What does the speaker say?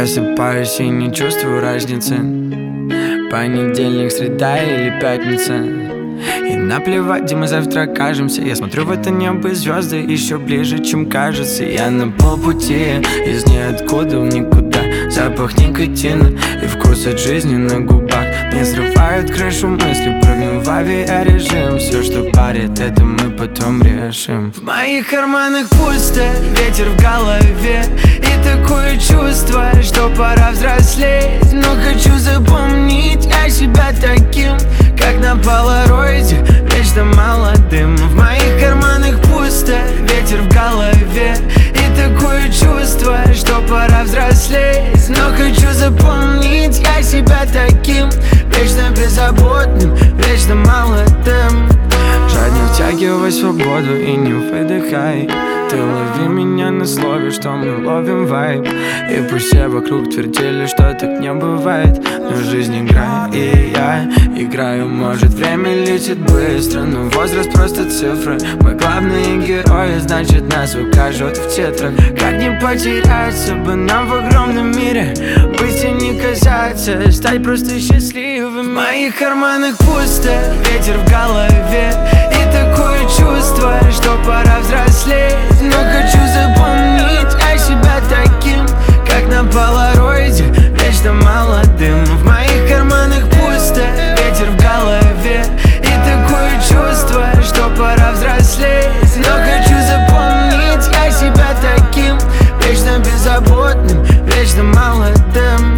Просыпаюсь и не чувствую разницы, понедельник, среда или пятница. И наплевать, где мы завтра окажемся. Я смотрю в это небо, и звезды еще ближе, чем кажется. Я на полпути, из ниоткуда в никуда. Запах никотина и вкус от жизни на губах. Не срывают крышу мысли, прыгну в авиарежим. Все, что парит, это мы потом решим. В моих карманах пусто, ветер в голове. И такое чувство, что пора взрослеть. Но хочу запомнить я себя таким, как на полароиде, вечно молодым. В моих карманах пусто, ветер в голове. И такое чувство, что пора взрослеть. Но хочу запомнить я себя таким, вечно беззаботным, вечно молодым. Жадно втягивай свободу и не выдыхай. Ты лови меня на слове, что мы ловим вайб. И пусть все вокруг твердили, что так не бывает, но жизнь игра, и я играю. Может, время летит быстро, но возраст просто цифры. Мы главные герои, значит нас укажут в титрах. Как не потеряться бы нам в огромном мире, быть и не казаться, стать просто счастливым. В моих карманах пусто, ветер в голове. И такое чувство, что пора взрослеть. Но хочу запомнить я себя таким, как на полароиде, вечно молодым. В моих карманах пусто, ветер в голове. И такое чувство, что пора взрослеть. Но хочу запомнить я себя таким, вечно беззаботным, вечно молодым.